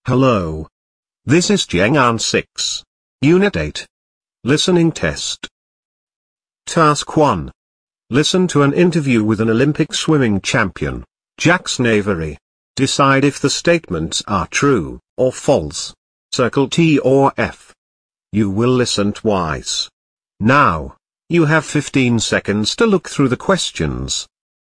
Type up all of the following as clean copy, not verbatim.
Hello. This is Chang'an 6. Unit 8. Listening test. Task 1. Listen to an interview with an Olympic swimming champion, Jackson Avery. Decide if the statements are true or false. Circle T or F. You will listen twice. Now, you have 15 seconds to look through the questions.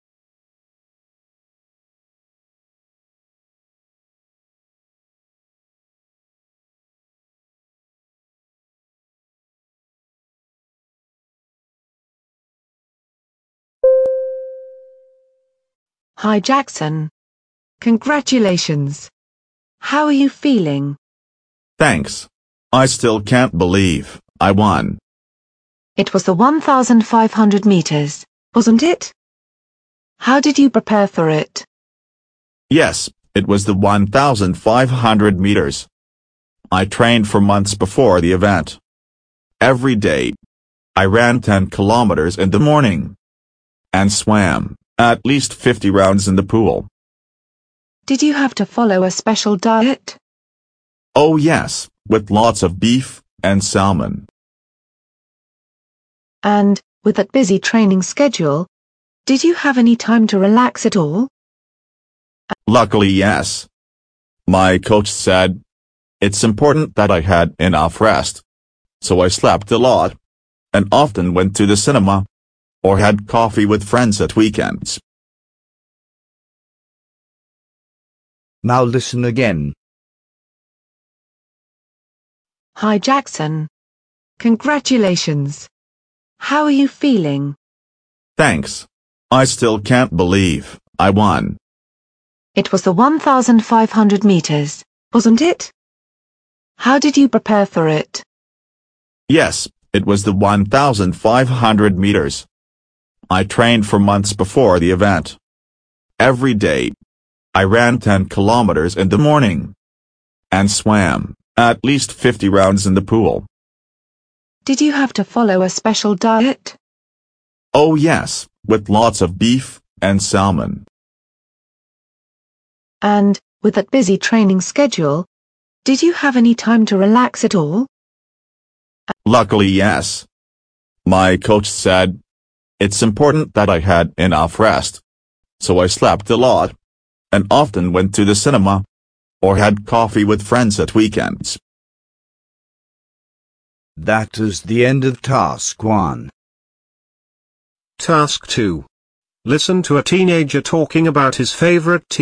Hi Jackson. Congratulations. How are you feeling? Thanks. I still can't believe I won. It was the 1,500 meters, wasn't it? How did you prepare for it? Yes, it was the 1,500 meters. I trained for months before the event. Every day, I ran 10 kilometers in the morning and swam at least 50 rounds in the pool. Did you have to follow a special diet? Oh yes, with lots of beef and salmon. And, with that busy training schedule, did you have any time to relax at all? Luckily yes. My coach said it's important that I had enough rest. So I slept a lot and often went to the cinema or had coffee with friends at weekends. Now listen again. Hi Jackson. Congratulations. How are you feeling? Thanks. I still can't believe I won. It was the 1,500 meters, wasn't it? How did you prepare for it? Yes, it was the 1,500 meters. I trained for months before the event. Every day, I ran 10 kilometers in the morning and swam at least 50 rounds in the pool. Did you have to follow a special diet? Oh yes, with lots of beef and salmon. And, with that busy training schedule, did you have any time to relax at all? Luckily yes. My coach said it's important that I had enough rest. So I slept a lot and often went to the cinema or had coffee with friends at weekends. That is the end of Task 1. Task 2. Listen to a teenager talking about his favorite